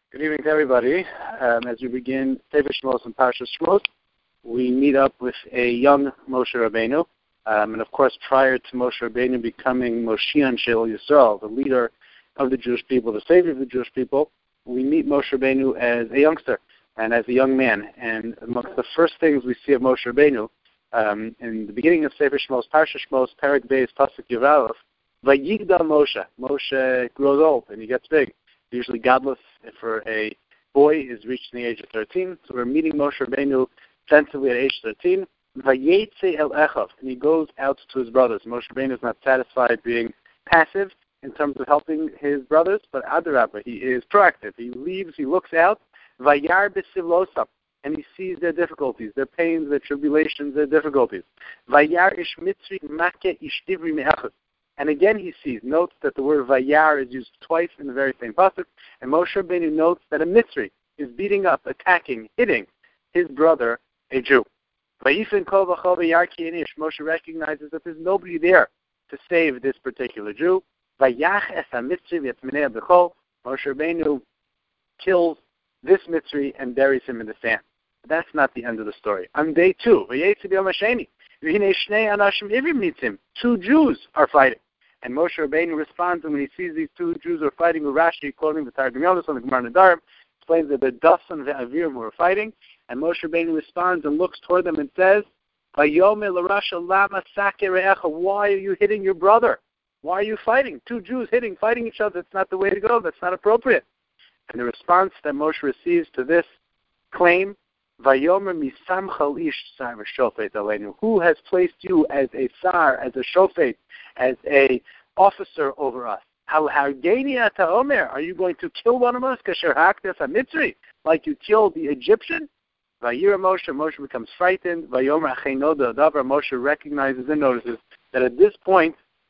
Good evening to everybody. As we begin Sefer Shmos and Parshas Shmos, we meet up with a young Moshe Rabbeinu. And of course, prior to Moshe Rabbeinu becoming Moshiach Shel Yisrael, the leader of the Jewish people, the savior of the Jewish people, we meet Moshe Rabbeinu as a youngster and as a young man. And amongst the first things we see of Moshe Rabbeinu, in the beginning of Sefer Shmos, Parshas Shmos, Perek Beis, Pasuk Yud, Vayigdal Moshe. Moshe grows old and he gets big. Usually godless for a boy is reached in the age of 13. So we're meeting Moshe Rabbeinu sensibly at age 13. Vayetze el Echav, and he goes out to his brothers. Moshe Rabbeinu is not satisfied being passive in terms of helping his brothers, but Adarabba, he is proactive. He leaves, he looks out, Vayar b'sivlosam, and he sees their difficulties, their pains, their tribulations, their difficulties. Vayar ish mitzri make ish divri me'echad. And again he sees, notes that the word Vayar is used twice in the very same pasuk, and Moshe Rabbeinu notes that a Mitzri is beating up, attacking, hitting his brother, a Jew. Vayifin kol v'chol v'yarki inish. Moshe recognizes that there's nobody there to save this particular Jew. Vayach es ha-Mitzri v'yatminei b'chol. Moshe Rabbeinu kills this Mitzri and buries him in the sand. But that's not the end of the story. On day 2, Vayetze b'yom hasheni, v'hinei shnei anashim ivrim nitzim. 2 Jews are fighting. And Moshe Rabbeinu responds, and when he sees these 2 Jews are fighting, Rashi, quoting the Targum Yonos on the Gemara Nedarim, explains that the Dasan ve'Avirim were fighting, and Moshe Rabbeinu responds and looks toward them and says, Vayomeh l'Rasha lama sake re'echa, why are you hitting your brother? Why are you fighting? 2 Jews fighting each other, that's not the way to go, that's not appropriate. And the response that Moshe receives to this claim, Vayomer misamchal ish sar v'shofet aleinu. Who has placed you as a sar, as a shofet, as a officer over us? How genia ta'omer? Are you going to kill one of us? Kasher haktes ha-mitzri, like you killed the Egyptian? Vayira Moshe. Moshe becomes frightened. Vayomer achenoda adavar. Moshe recognizes and notices that at this point,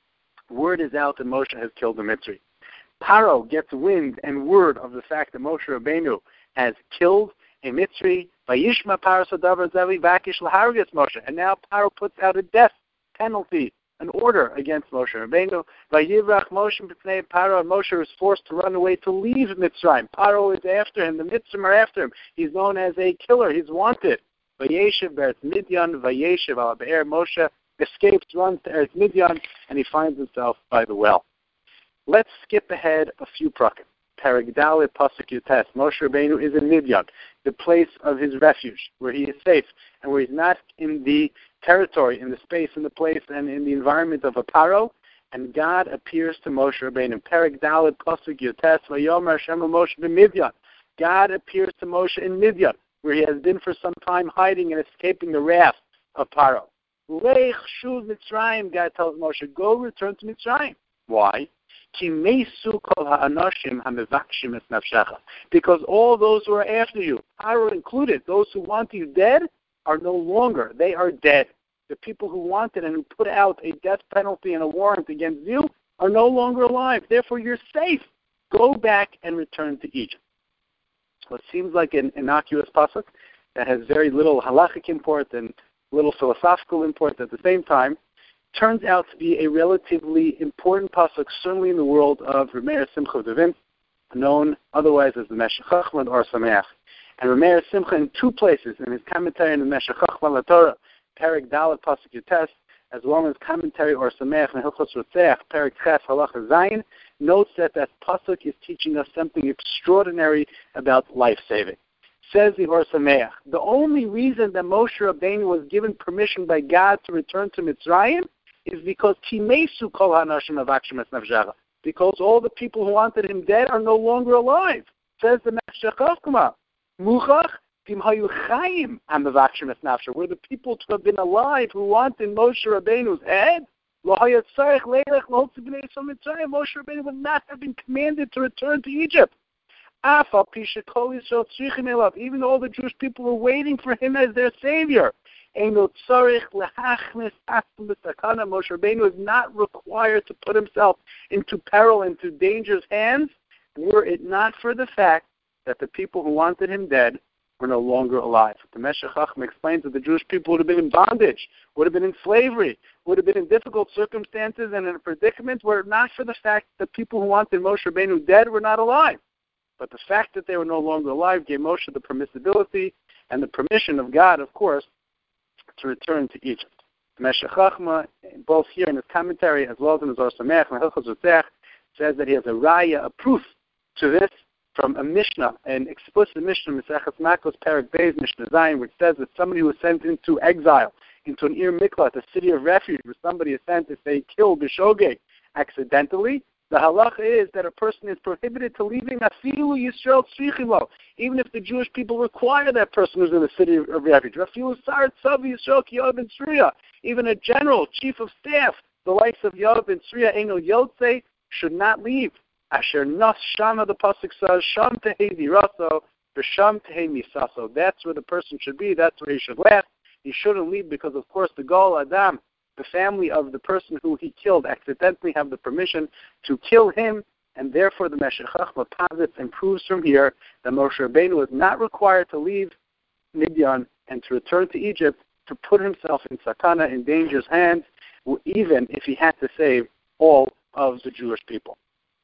word is out that Moshe has killed the Mitzri. Paro gets wind and word of the fact that Moshe Rabbeinu has killed a Mitzri. Vayishma Paro sadavar zavi vakish lahargas Moshe. And now Paro puts out a death penalty, an order against Moshe Rabbeinu. Vayivrach Moshe b'pnei Paro, and Moshe is forced to run away to leave Mitzrayim. Paro is after him. The Mitzrim are after him. He's known as a killer. He's wanted. Vayeshev be'eretz Midyan, Vayeshev al be'er. Moshe escapes, runs to Eretz Midyan, and he finds himself by the well. Let's skip ahead a few prakim. Perek Dalet Pasuk Yutes. Moshe Rabbeinu is in Midyan, the place of his refuge, where he is safe, and where he's not in the territory, in the space, in the place, and in the environment of a Paro, and God appears to Moshe Rabbeinu. Perek Dalet Pasuk Yutes. Vayomer Hashem Moshe b'Midyan. God appears to Moshe in Midyan, where he has been for some time hiding and escaping the wrath of Paro. Leich shuv Mitzrayim, God tells Moshe, go return to Mitzrayim. Why? Because all those who are after you, Paro included, those who want you dead, are no longer. They are dead. The people who wanted and who put out a death penalty and a warrant against you are no longer alive. Therefore, you're safe. Go back and return to Egypt. What seems like an innocuous pasuk that has very little halachic import and little philosophical import at the same time, turns out to be a relatively important pasuk, certainly in the world of Rameir Simcha Devin, known otherwise as the Meshech Chochmah or Sameach. And Rameir Simcha in 2 places, in his commentary in the Meshech Chochmah LaTorah, Perek Dalet Pasuk Yutes, as well as commentary or Sameach in Hilchos Rotzeach, Perek Ches Halacha Zayin, notes that pasuk is teaching us something extraordinary about life-saving. Says the Or Sameach, the only reason that Moshe Rabbeinu was given permission by God to return to Mitzrayim is because Timesu Kol HaNashim Avakshim Es Nafshacha, because all the people who wanted him dead are no longer alive. Says the Meshech Chochmah, Muchach Tim Hayu Chaim Amavakshim Es Nafsha, were the people to have been alive who wanted Moshe Rabbeinu's head, Lo Hayat Tzarech Leilech Lo Hotzi B'nei Yisrael Mitzrayim, Moshe Rabbeinu would not have been commanded to return to Egypt. Even though all the Jewish people were waiting for him as their savior. Moshe Rabbeinu is not required to put himself into peril, into danger's hands, were it not for the fact that the people who wanted him dead were no longer alive. The Meshech Chochmah explains that the Jewish people would have been in bondage, would have been in slavery, would have been in difficult circumstances and in a predicament were it not for the fact that the people who wanted Moshe Rabbeinu dead were not alive. But the fact that they were no longer alive gave Moshe the permissibility and the permission of God, of course, to return to Egypt. Meshech Chochmah, both here in his commentary as well as in his Or Sameach and Hilchos Rutzach, says that he has a raya, a proof to this from a Mishnah, an explicit Mishnah, Maseches Makos, Perek Beis, Mishnah Zayin, which says that somebody who was sent into exile, into an Ir Miklat, a city of refuge, where somebody is sent if they kill B'shogeg accidentally, the halacha is that a person is prohibited to leaving Afilu Yisrael Tzrichilo, even if the Jewish people require that person who's in the city of refuge. Afilu Sar Tzav Yisrael Ki Yoav ben Tzriya, even a general, chief of staff, the likes of Yoav ben Tzriya, Engel Yotze, should not leave. Asher Nas Shama, the pasuk says, Sham Tehei Diraso, B'Sham Tehei Misaso. That's where the person should be. That's where he should last. He shouldn't leave because, of course, the Gol Adam, the family of the person who he killed, accidentally have the permission to kill him, and therefore the Meshech Chochmah posits and proves from here that Moshe Rabbeinu was not required to leave Midian and to return to Egypt to put himself in sakana, in danger's hands, even if he had to save all of the Jewish people.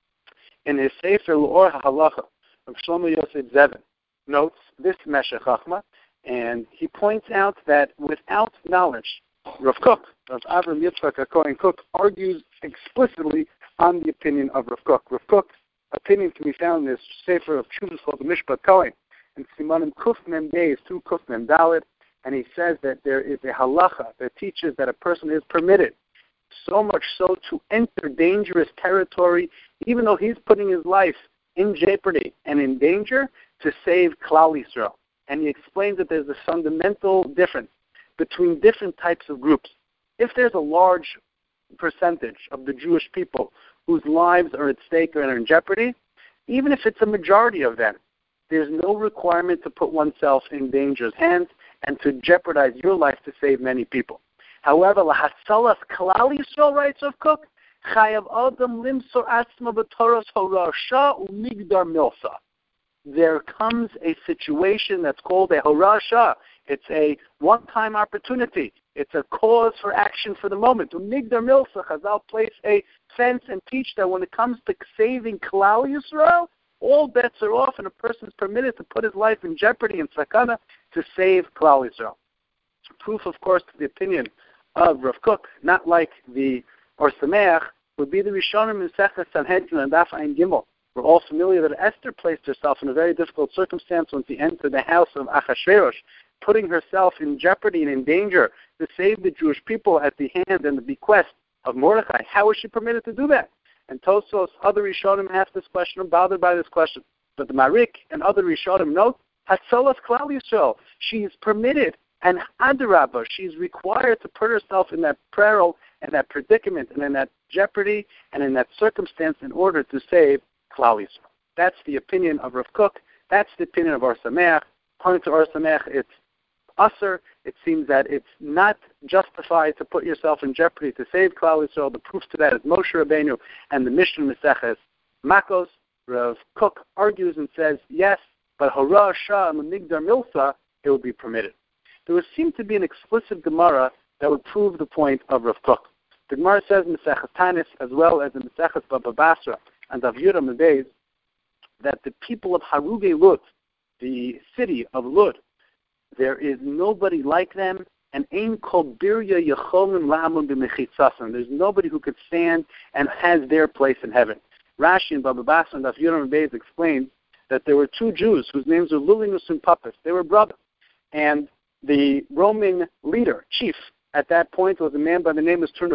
In his Sefer L'or HaHalacha, Rav Shlomo Yosef Zevin notes this Meshech Chochmah, and he points out that without knowledge, Rav Kook, Rav Avram Yitzchak HaKohen Kook, argues explicitly on the opinion of Rav Kook. Rav Kook's opinion can be found in his Sefer of Tshuvos called the Mishpat Kohen, and Simanim Kuf Mem Beis through Kuf Mem Dalet, and he says that there is a halacha that teaches that a person is permitted, so much so to enter dangerous territory, even though he's putting his life in jeopardy and in danger, to save Klal Yisrael. And he explains that there's a fundamental difference between different types of groups. If there's a large percentage of the Jewish people whose lives are at stake or are in jeopardy, even if it's a majority of them, there's no requirement to put oneself in danger's hands and to jeopardize your life to save many people. However, lahatzalas Klal Yisrael, writes Rav Kook, chayav adam limsor atzma b'toras horasha u'migdar milsa. There comes a situation that's called a horasha. It's a one-time opportunity. It's a cause for action for the moment. U'migdar milsa, Chazal place a fence and teach that when it comes to saving Klal Yisrael, all bets are off and a person is permitted to put his life in jeopardy and sakana to save Klal Yisrael. Proof, of course, to the opinion of Rav Kook, not like the Or Sameach, would be the Rishonim in Seches Sanhedrin and Daf Ein Gimel. We're all familiar that Esther placed herself in a very difficult circumstance when she entered the house of Achashverosh, putting herself in jeopardy and in danger to save the Jewish people at the hand and the bequest of Mordechai. How was she permitted to do that? And Tosos, other Rishonim asked this question and bothered by this question. But the Marik and other Rishonim note, Hatzalas Klal Yisrael, she is permitted, and Adarabah, she is required to put herself in that peril and that predicament and in that jeopardy and in that circumstance in order to save Klal Yisrael. That's the opinion of Rav Kook. That's the opinion of Or Sameach. According to Or Sameach, it's usher. It seems that it's not justified to put yourself in jeopardy to save Klal Yisrael. The proof to that is Moshe Rabbeinu and the Mishnah Maseches Makos. Rav Kook argues and says, yes, but Hora Shah and Migdar Milsa, it would be permitted. There would seem to be an explicit Gemara that would prove the point of Rav Kook. The Gemara says in Maseches Tanis, as well as in Maseches Baba Basra and Av Yura Mebeis, that the people of Haruge Lud, the city of Lud, there is nobody like them, and Ein Kol Birya Yecholim La'amun B'Mechitzasim. There's nobody who could stand and has their place in heaven. Rashi and Baba Basra and Av Yura Mebeis explains that there were two Jews whose names were Lulinus and Puppis. They were brothers. And the Roman leader, chief, at that point was a man by the name of Turnus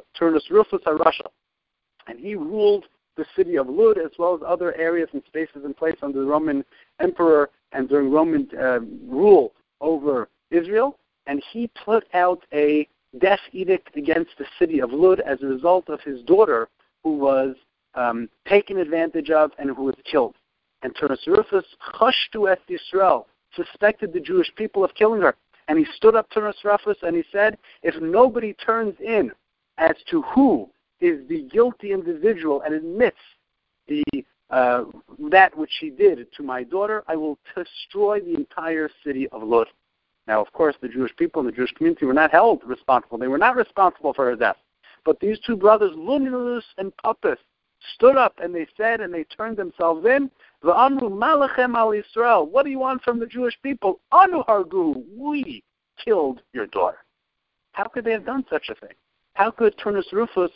Rufus HaRasha. And he ruled the city of Lud as well as other areas and spaces in place under the Roman emperor and during Roman rule over Israel. And he put out a death edict against the city of Lud as a result of his daughter who was taken advantage of and who was killed. And Turnus Rufus, Chashtu et Yisrael, suspected the Jewish people of killing her. And he stood up to Turnus Rufus and he said, if nobody turns in as to who is the guilty individual and admits the that which she did to my daughter, I will destroy the entire city of Lud. Now, of course, the Jewish people and the Jewish community were not held responsible. They were not responsible for her death. But these two brothers, Lulinus and Puppis, stood up and they said, and they turned themselves in, V'amru malachem al Yisrael. What do you want from the Jewish people? Anu hargu, we killed your daughter. How could they have done such a thing? How could Lulinus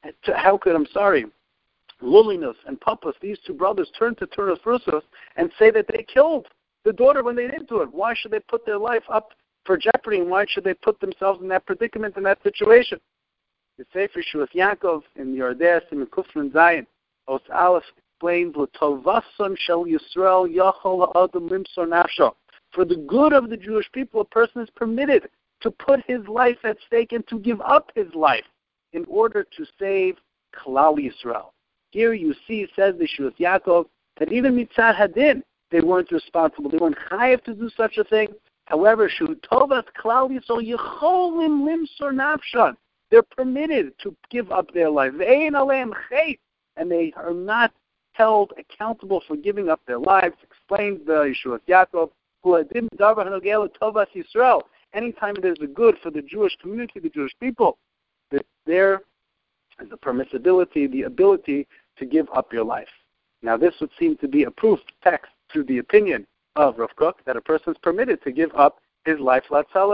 and Puppus, these two brothers, turn to Turnus Rufus and say that they killed the daughter when they didn't do it? Why should they put their life up for jeopardy, and why should they put themselves in that predicament, in that situation? The Sefer Shuas Yaakov in the Yordeh in Kufran Zayin, Os Aleph explains, "L'tovason shel Yisrael yachol ha'adam limsor nafsho." For the good of the Jewish people, a person is permitted to put his life at stake and to give up his life in order to save Klal Yisrael. Here you see, says the Shuas Yaakov, that even mitzad hadin, they weren't responsible. They weren't chayav to do such a thing. However, shu tovas Klal Yisrael yecholim limsor nafshan. They're permitted to give up their life. Ve'ein aleim chet, and they are not held accountable for giving up their lives. Explains the Shuas Yaakov, who adim davar hanogel tovas Yisrael. Anytime it is a good for the Jewish community, the Jewish people, that there is the permissibility, the ability to give up your life. Now, this would seem to be a proof text to the opinion of Rav Kook that a person is permitted to give up his life.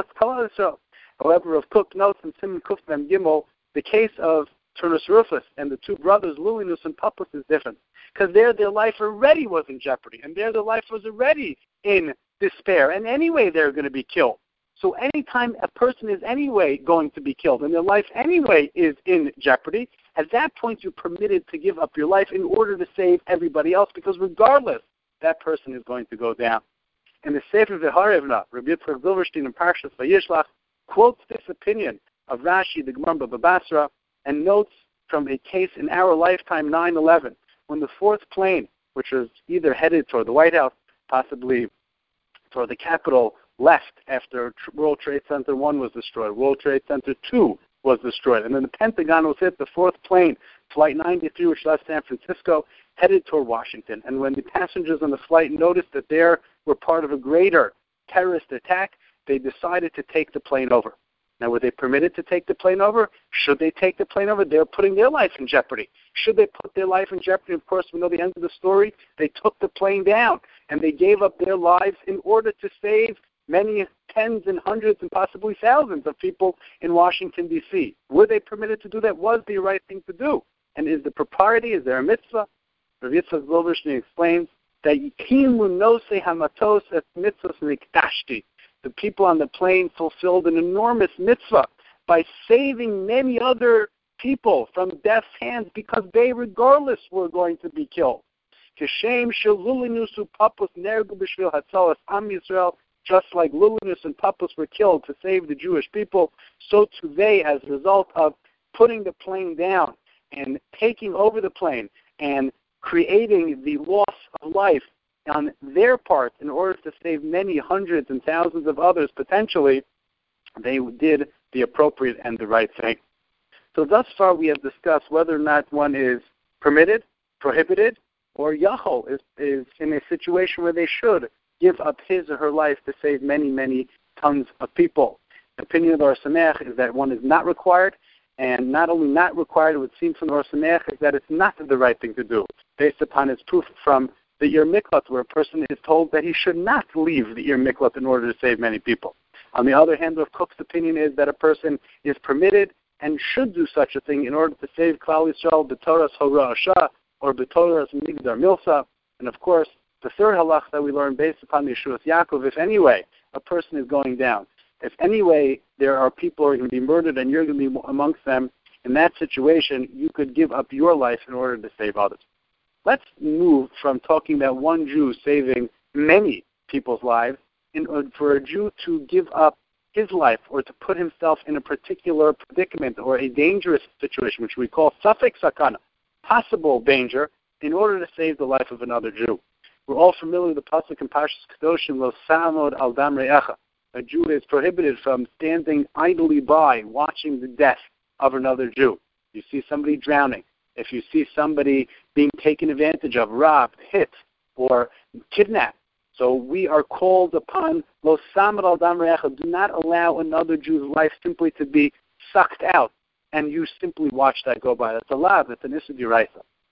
However, Rav Kook notes in Siman Kuf Mem Gimel, the case of Turnus Rufus and the two brothers, Lulinus and Puppus, is different. Because there, their life already was in jeopardy, and there, their life was already in despair, and anyway, they're going to be killed. So anytime a person is anyway going to be killed, and their life anyway is in jeopardy, at that point you're permitted to give up your life in order to save everybody else, because regardless, that person is going to go down. And the Sefer V'harevna, Rabbi Yitzchak Zilberstein in Parshas Vayishlach, quotes this opinion of Rashi, the Gemara Baba Basra, and notes from a case in our lifetime, 9/11, when the fourth plane, which was either headed toward the White House, possibly toward the Capitol, left after World Trade Center 1 was destroyed. World Trade Center 2 was destroyed. And then the Pentagon was hit, the fourth plane, Flight 93, which left San Francisco, headed toward Washington. And when the passengers on the flight noticed that they were part of a greater terrorist attack, they decided to take the plane over. Now, were they permitted to take the plane over? Should they take the plane over? They're putting their life in jeopardy. Should they put their life in jeopardy? Of course, we know the end of the story. They took the plane down, and they gave up their lives in order to save many tens and hundreds and possibly thousands of people in Washington, D.C. Were they permitted to do that? Was the right thing to do? And is the propriety, is there a mitzvah? Rav Yitzchak Zilberstein explains that the people on the plane fulfilled an enormous mitzvah by saving many other people from death's hands, because they, regardless, were going to be killed. Just like Lulinus and Puppus were killed to save the Jewish people, so too they, as a result of putting the plane down and taking over the plane and creating the loss of life on their part in order to save many hundreds and thousands of others potentially, they did the appropriate and the right thing. So thus far we have discussed whether or not one is permitted, prohibited, or yachol is in a situation where they should give up his or her life to save many, many tons of people. The opinion of the Or Sameach is that one is not required, and not only not required, it would seem from the Or Sameach is that it's not the right thing to do, based upon its proof from the Ir Miklat, where a person is told that he should not leave the Ir Miklat in order to save many people. On the other hand, Rav Kook's opinion is that a person is permitted and should do such a thing in order to save Klal Yisrael, b'toras hora asha, or b'toras migdar milsa. And of course, the third halach that we learn based upon the Shuas Yaakov, if anyway a person is going down, if anyway there are people who are going to be murdered and you're going to be amongst them, in that situation, you could give up your life in order to save others. Let's move from talking about one Jew saving many people's lives for a Jew to give up his life or to put himself in a particular predicament or a dangerous situation, which we call safek sakana, possible danger, in order to save the life of another Jew. We're all familiar with the pasuk in Parshas Kedoshim, Lo samod al dam re'echa. A Jew is prohibited from standing idly by, watching the death of another Jew. You see somebody drowning, if you see somebody being taken advantage of, robbed, hit, or kidnapped. So we are called upon, Lo samod al dam re'echa, do not allow another Jew's life simply to be sucked out, and you simply watch that go by. That's a lav, it's an issa d'oraisa.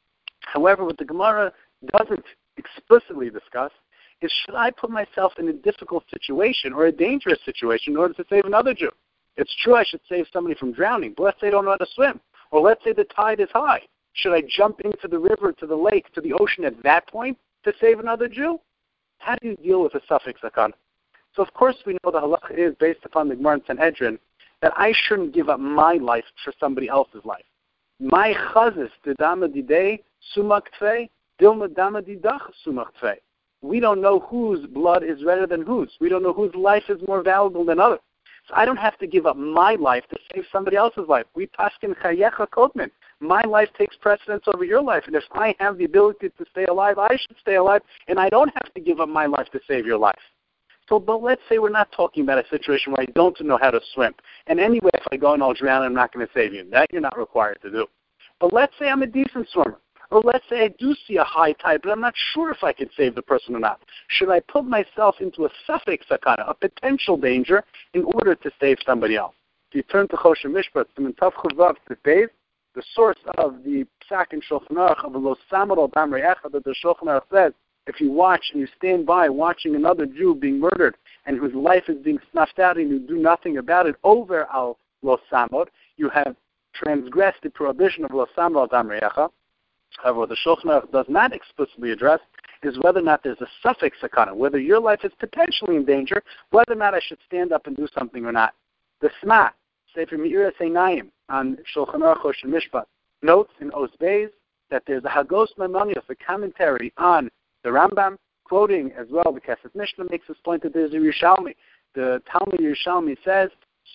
However, what the Gemara doesn't explicitly discuss is, should I put myself in a difficult situation or a dangerous situation in order to save another Jew? It's true I should save somebody from drowning, but let's say I don't know how to swim, or let's say the tide is high. Should I jump into the river, to the lake, to the ocean at that point to save another Jew? How do you deal with a suffix sakana? So of course we know the halacha is, based upon the Gemara in Sanhedrin, that I shouldn't give up my life for somebody else's life. My chazis didama didei sumak tfei dilma dama didach sumak tfei. We don't know whose blood is redder than whose. We don't know whose life is more valuable than others. So I don't have to give up my life to save somebody else's life. We paskin chayecha kodmin. My life takes precedence over your life. And if I have the ability to stay alive, I should stay alive, and I don't have to give up my life to save your life. So, but let's say we're not talking about a situation where I don't know how to swim. And anyway, if I go and I'll drown, I'm not going to save you. That you're not required to do. But let's say I'm a decent swimmer. Or let's say I do see a high tide, but I'm not sure if I can save the person or not. Should I put myself into a suffix sakana, a potential danger, in order to save somebody else? If you turn to Choshen Mishpat, the source of the Psak and Shulchan Aruch of the Lo Samar al Dam Re'echa, that the Shulchan Aruch says, if you watch and you stand by watching another Jew being murdered and whose life is being snuffed out and you do nothing about it, over al Lo Samar, you have transgressed the prohibition of Lo Samar al Dam Re'echa. However, what the Shulchan Aruch does not explicitly address is whether or not there's a suffix sakana, whether your life is potentially in danger, whether or not I should stand up and do something or not. The Sma, Sefer Me'iras Einayim, on Shulchan Aruch Choshen Mishpat, notes in Os Beis that there's a Hagos Maimonides, a commentary on the Rambam, quoting as well the Kesef Mishnah makes this point that there's a Yerushalmi. The Talmud Yerushalmi says,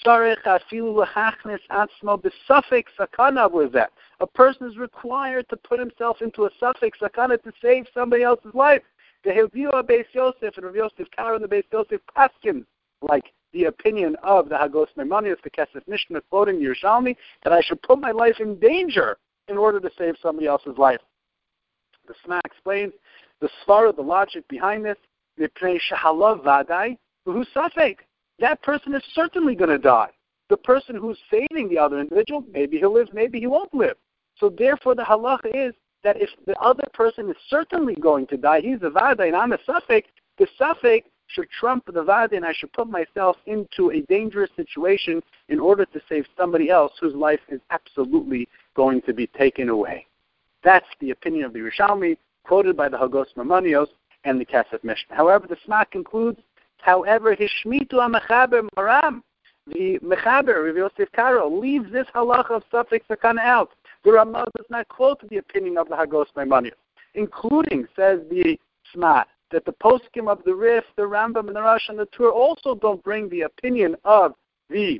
a person is required to put himself into a suffix sakana to save somebody else's life. The Hilvio Beis Yosef and Rav Yosef Karo and the Beis Yosef Paskin, like the opinion of the Hagos Maimonides, the Kesef Mishnah, quoting Yerushalmi, that I should put my life in danger in order to save somebody else's life. The Sma explains the svara, the logic behind this. Mipnei shehalav vadai v'hu safek. That person is certainly going to die. The person who's saving the other individual, maybe he'll live, maybe he won't live. So therefore the halacha is that if the other person is certainly going to die, he's a vadai and I'm a safek, the safek should trump the vadai, and I should put myself into a dangerous situation in order to save somebody else whose life is absolutely going to be taken away. That's the opinion of the Yerushalmi, quoted by the Hagos Maimonides and the Kesef Mishnah. However, the Sma concludes, however, Hishmitu HaMechaber Maram, the Mechaber, Rav Yosef Karo, leaves this halacha of suffix sakana out. The Ramah does not quote the opinion of the Hagos Maimonides, including, says the Sma, that the poskim of the Rif, the Rambam, and the Rosh and the Tur also don't bring the opinion of the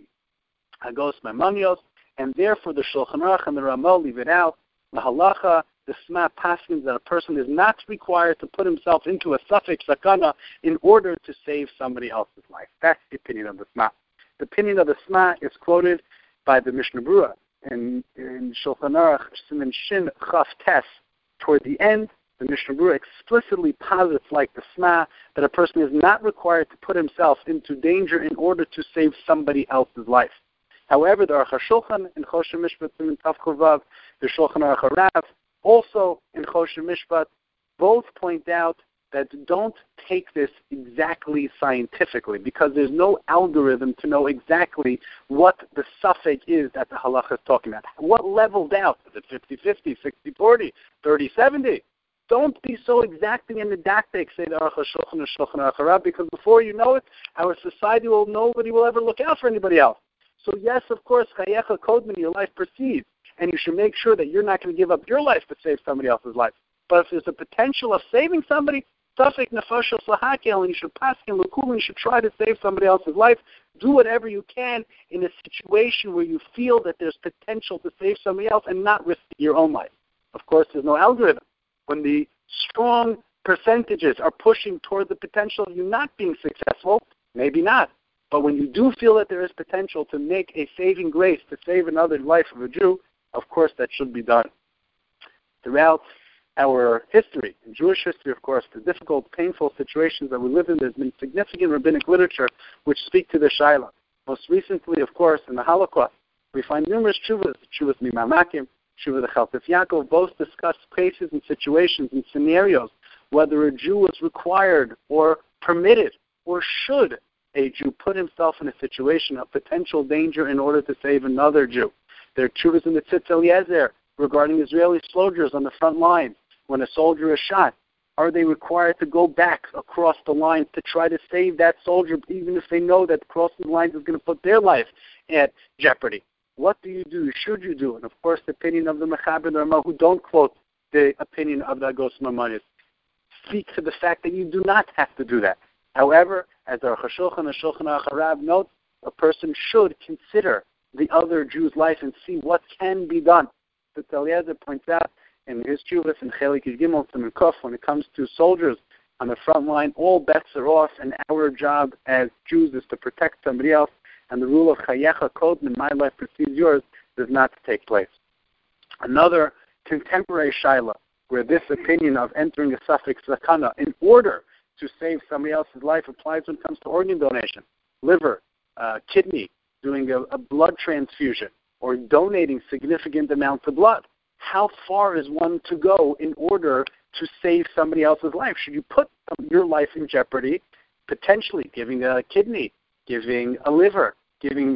Hagos Maimonides, and therefore the Shulchan Aruch and the Ramah leave it out. The halacha, the Sma paskins that a person is not required to put himself into a suffix sakana in order to save somebody else's life. That's the opinion of the Sma. The opinion of the Sma is quoted by the Mishnah Berurah in Shulchan Aruch Siman Shin Chaf Tes. Toward the end, the Mishnah Berurah explicitly posits, like the Sma, that a person is not required to put himself into danger in order to save somebody else's life. However, the Aruch HaShulchan in Choshen Mishpat Siman Tav Chovav, the Shulchan Aruch HaRav, also in Choshen Mishpat, both point out that don't take this exactly scientifically, because there's no algorithm to know exactly what the suffix is that the halacha is talking about. What leveled out? Is it 50-50, 60-40, 30-70? Don't be so exacting in the didactic, say the Aruch HaShulchan and Shulchan Aruch HaRav, because before you know it, our society nobody will ever look out for anybody else. So yes, of course, chayecha kodmin, your life proceeds, and you should make sure that you're not going to give up your life to save somebody else's life. But if there's a potential of saving somebody, safek nefashos lahakel, and you should pass in l'kul, and you should try to save somebody else's life. Do whatever you can in a situation where you feel that there's potential to save somebody else and not risk your own life. Of course, there's no algorithm. When the strong percentages are pushing toward the potential of you not being successful, maybe not. But when you do feel that there is potential to make a saving grace, to save another life of a Jew, of course that should be done. Throughout our history, in Jewish history, of course, the difficult, painful situations that we live in, there's been significant rabbinic literature which speak to the Shaila. Most recently, of course, in the Holocaust, we find numerous tshuvas Mimamakim, Tshuva the Cheltes Yaakov, both discuss cases and situations and scenarios, whether a Jew was required or permitted or should a Jew put himself in a situation of potential danger in order to save another Jew. There are Tshuvas in the Tzitz Eliezer regarding Israeli soldiers on the front lines. When a soldier is shot, are they required to go back across the lines to try to save that soldier, even if they know that crossing the lines is going to put their life at jeopardy? What do you do? Should you do? And of course, the opinion of the Mechaber and the Ramah, who don't quote the opinion of the Agos Maimonides, speak to the fact that you do not have to do that. However, as our Chashulchan and Shulchan Aruch HaRab note, a person should consider the other Jew's life and see what can be done. The Eliezer points out in his Tshuvas in Chelik Gimel Siman Kuf, when it comes to soldiers on the front line, all bets are off, and our job as Jews is to protect somebody else, and the rule of Chayecha Kodman, my life precedes yours, does not take place. Another contemporary shaila, where this opinion of entering a suffix zakana in order to save somebody else's life applies when it comes to organ donation, liver, kidney, doing a blood transfusion, or donating significant amounts of blood. How far is one to go in order to save somebody else's life? Should you put your life in jeopardy, potentially giving a kidney, giving a liver, giving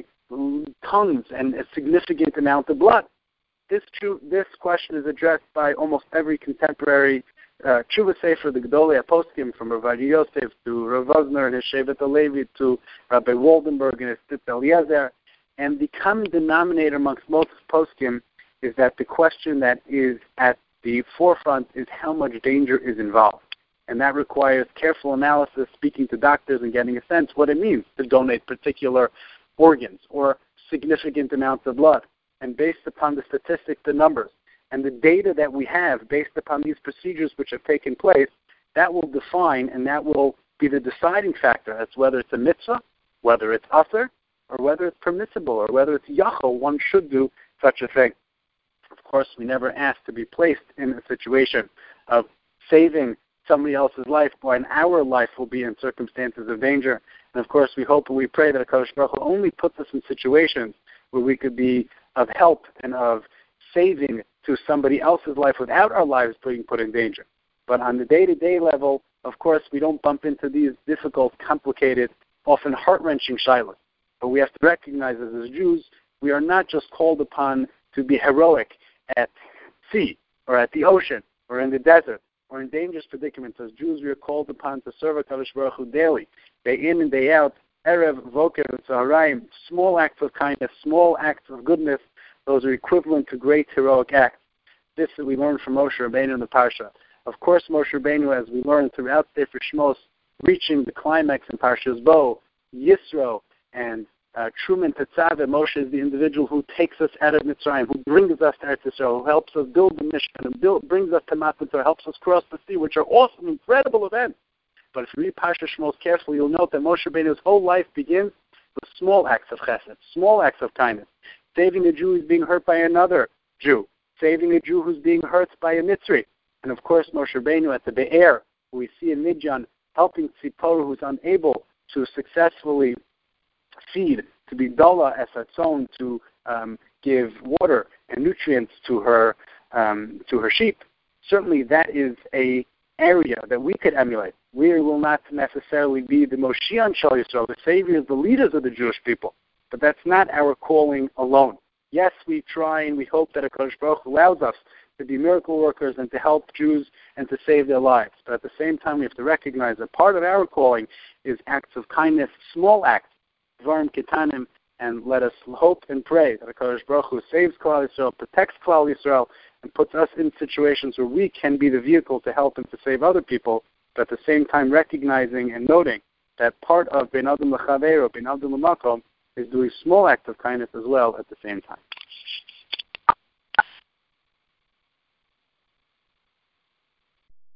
tons and a significant amount of blood? This question is addressed by almost every contemporary Tshuva Sefer, the Gedolei HaPoskim, from Rav Yosef to Rav Wosner and his Shevet HaLevi to Rabbi Waldenberg and his Tzitz Eliezer. And the common denominator amongst most poskim is that the question that is at the forefront is how much danger is involved. And that requires careful analysis, speaking to doctors and getting a sense what it means to donate particular organs or significant amounts of blood. And based upon the statistics, the numbers, and the data that we have based upon these procedures which have taken place, that will define and that will be the deciding factor as to whether it's a mitzvah, whether it's asur, or whether it's permissible, or whether it's yachol, one should do such a thing. Of course, we never ask to be placed in a situation of saving somebody else's life when our life will be in circumstances of danger. And of course, we hope and we pray that HaKadosh Baruch Hu only puts us in situations where we could be of help and of saving to somebody else's life without our lives being put in danger. But on the day-to-day level, of course, we don't bump into these difficult, complicated, often heart-wrenching shilas. But we have to recognize that as Jews, we are not just called upon to be heroic at sea or at the ocean or in the desert or in dangerous predicaments. As Jews, we are called upon to serve HaKadosh Baruch Hu daily, day in and day out, Erev, Voker, and Tzaharaim, small acts of kindness, small acts of goodness. Those are equivalent to great heroic acts. This that we learned from Moshe Rabbeinu in the Parsha. Of course, Moshe Rabbeinu, as we learned throughout Sefer Shmos, reaching the climax in Parshas Bo, Yisro, and Truman Tetzaveh, Moshe is the individual who takes us out of Mitzrayim, who brings us to Eretz Yisrael, who helps us build the Mishkan, and brings us to Matan Torah, helps us cross the sea, which are awesome, incredible events. But if you read Parsha Shmos carefully, you'll note that Moshe Rabbeinu's whole life begins with small acts of chesed, small acts of kindness. Saving a Jew who's being hurt by another Jew, saving a Jew who's being hurt by a Mitzri. And of course, Moshe Rabbeinu at the Be'er, who we see in Midyan, helping Tzipora, who's unable to successfully feed, to be Dala Esatzon, to give water and nutrients to her sheep. Certainly that is a area that we could emulate. We will not necessarily be the Moshiach Shal Yisrael, the saviors, the leaders of the Jewish people. But that's not our calling alone. Yes, we try and we hope that HaKadosh Baruch Hu allows us to be miracle workers and to help Jews and to save their lives. But at the same time, we have to recognize that part of our calling is acts of kindness, small acts, Dvarim Ketanim, and let us hope and pray that HaKadosh Baruch Hu saves Klal Yisrael, protects Klal Yisrael, and puts us in situations where we can be the vehicle to help and to save other people, but at the same time recognizing and noting that part of Ben Adam L'Chaveiro, Ben Adam L'Makom, is doing small acts of kindness as well at the same time.